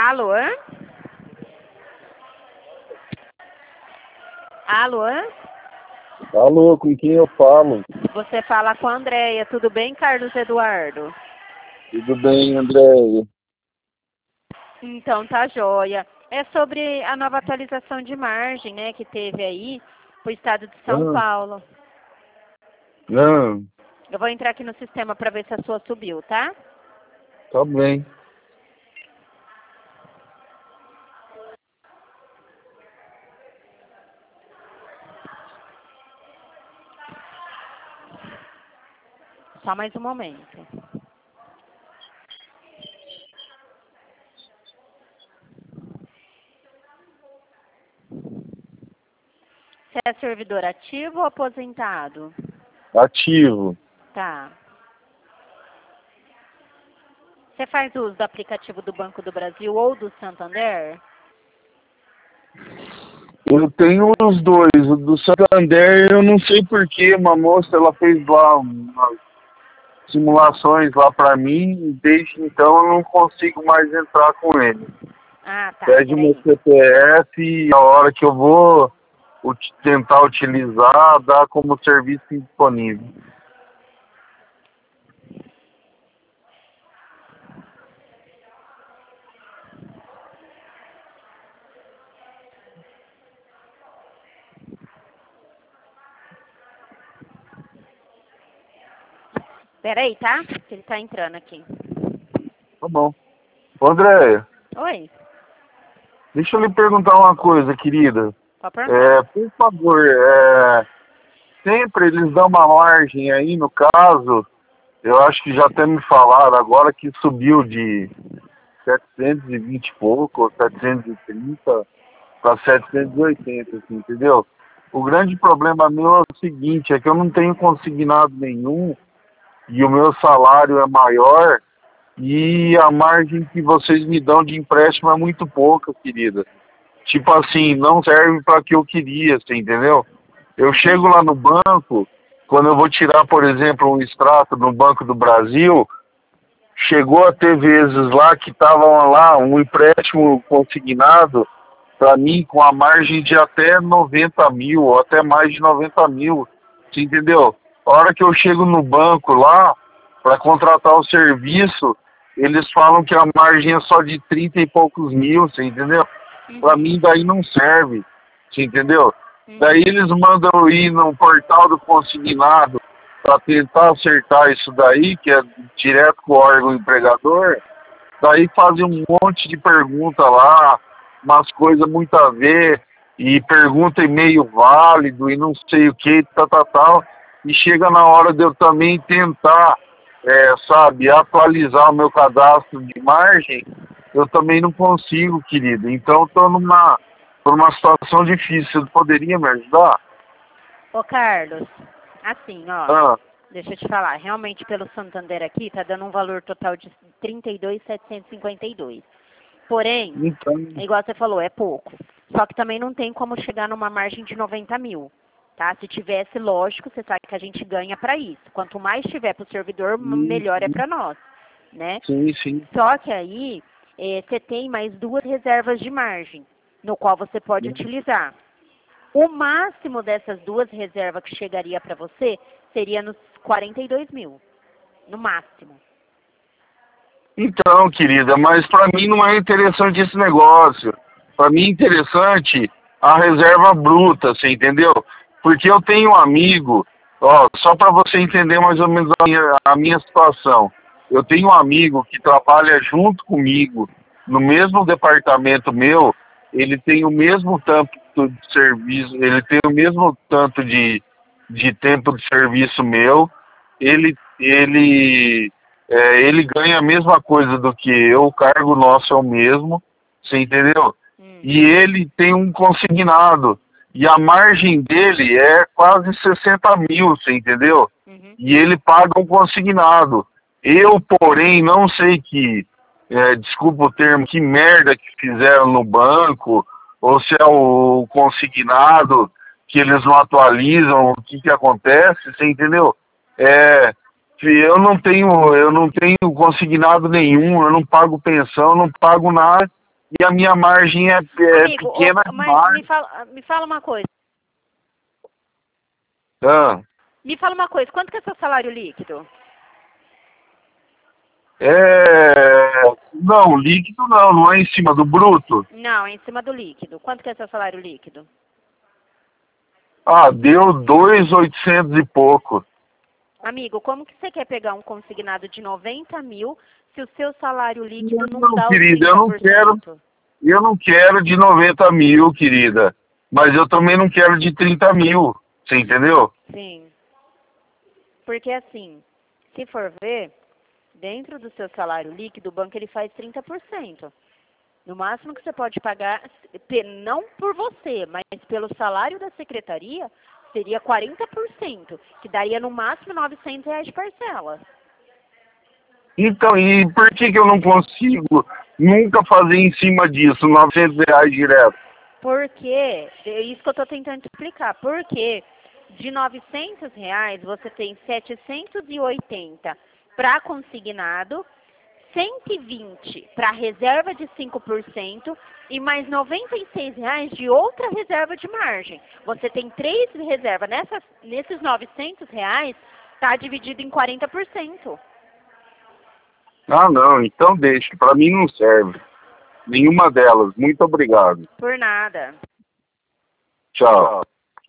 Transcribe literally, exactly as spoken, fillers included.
Alô? Alô? Alô, com quem eu falo? Você fala com a Andréia. Tudo bem, Carlos Eduardo? Tudo bem, André? Então, tá joia. É sobre a nova atualização de margem, né, que teve aí pro estado de São Ah, Paulo. não, Eu vou entrar aqui no sistema para ver se a sua subiu, tá? tá bem. Só mais um momento. Você é servidor ativo ou aposentado? Ativo. Tá. Você faz uso do aplicativo do Banco do Brasil ou do Santander? Eu tenho os dois. O do Santander, eu não sei porquê. Uma moça, ela fez lá umas simulações lá pra mim. E desde então eu não consigo mais entrar com ele. Ah, tá. Pede meu Peraí. C P F e a hora que eu vou ut- tentar utilizar, dá como serviço indisponível. Peraí, tá? Que ele tá entrando aqui. Tá bom. Ô, Andréia, Oi. deixa eu lhe perguntar uma coisa, querida. Pode perguntar. É, por favor, é, sempre eles dão uma margem aí, no caso, eu acho que já até me falaram agora que subiu de setecentos e vinte e pouco, ou setecentos e trinta para setecentos e oitenta, assim, entendeu? O grande problema meu é o seguinte, é que eu não tenho consignado nenhum e o meu salário é maior e a margem que vocês me dão de empréstimo é muito pouca, querida. Tipo assim, não serve para o que eu queria, você entendeu? Eu chego lá no banco, quando eu vou tirar, por exemplo, um extrato no Banco do Brasil, chegou a ter vezes lá que estavam lá um empréstimo consignado para mim com a margem de até noventa mil, ou até mais de noventa mil, você entendeu? A hora que eu chego no banco lá, para contratar o serviço, eles falam que a margem é só de trinta e poucos mil, você entendeu? Para Uhum. mim daí não serve, você entendeu? Uhum. Daí eles mandam eu ir no portal do consignado para tentar acertar isso daí, que é direto com o órgão empregador. Daí fazem um monte de pergunta lá, umas coisas muito a ver, e pergunta e-mail válido e não sei o que, tal, tal, tal. E chega na hora de eu também tentar, é, sabe, atualizar o meu cadastro de margem, eu também não consigo, querido. Então estou numa, tô numa situação difícil. Você poderia me ajudar? Ô, Carlos, assim, ó, Ah, deixa eu te falar. Realmente, pelo Santander aqui, tá dando um valor total de trinta e dois mil setecentos e cinquenta e dois. Porém, então, igual você falou, é pouco. Só que também não tem como chegar numa margem de noventa mil, tá? Se tivesse, lógico, você sabe que a gente ganha para isso. Quanto mais tiver para o servidor, sim, melhor é para nós, né? sim, sim. Só que aí, eh, você tem mais duas reservas de margem, no qual você pode utilizar. O máximo dessas duas reservas que chegaria para você seria nos quarenta e dois mil, no máximo. Então, querida, mas para mim não é interessante esse negócio. Para mim é interessante a reserva bruta, você entendeu? Porque eu tenho um amigo, ó, só para você entender mais ou menos a minha, a minha situação. Eu tenho um amigo que trabalha junto comigo no mesmo departamento meu, ele tem o mesmo tanto de serviço, ele tem o mesmo tanto de, de tempo de serviço meu, ele, ele é, ele ganha a mesma coisa do que eu, o cargo nosso é o mesmo, você entendeu? Hum. E ele tem um consignado, e a margem dele é quase sessenta mil, você entendeu? Uhum. E ele paga um consignado. Eu, porém, não sei que, é, desculpa o termo, que merda que fizeram no banco, ou se é o consignado que eles não atualizam, o que que acontece, você entendeu? É, eu não tenho, eu não tenho consignado nenhum, eu não pago pensão, eu não pago nada, e a minha margem é, é Amigo, pequena ô, mas demais. me fala, me fala uma coisa. Ah, Me fala uma coisa, quanto que é seu salário líquido? é... Não, líquido não, não é em cima do bruto. Não, é em cima do líquido. Quanto que é seu salário líquido? Ah, deu dois mil e oitocentos e pouco. Amigo, como que você quer pegar um consignado de noventa mil se o seu salário líquido não, Não, dá querida, eu os não quero, trinta por cento? eu não quero de noventa mil, querida. Mas eu também não quero de trinta mil. Você entendeu? Sim. Porque assim, se for ver, dentro do seu salário líquido, o banco ele faz trinta por cento. No máximo que você pode pagar, pe- não por você, mas pelo salário da secretaria, seria quarenta por cento, que daria no máximo novecentos reais de parcela. Então, e por que, que eu não consigo nunca fazer em cima disso, novecentos reais direto? Porque, é isso que eu estou tentando te explicar, porque de novecentos reais você tem setecentos e oitenta para consignado, cento e vinte para reserva de cinco por cento e mais noventa e seis reais de outra reserva de margem. Você tem três reservas. Nessas, nesses novecentos reais, está dividido em quarenta por cento. Ah, não, então deixa. Para mim não serve. Nenhuma delas. Muito obrigado. Por nada. Tchau.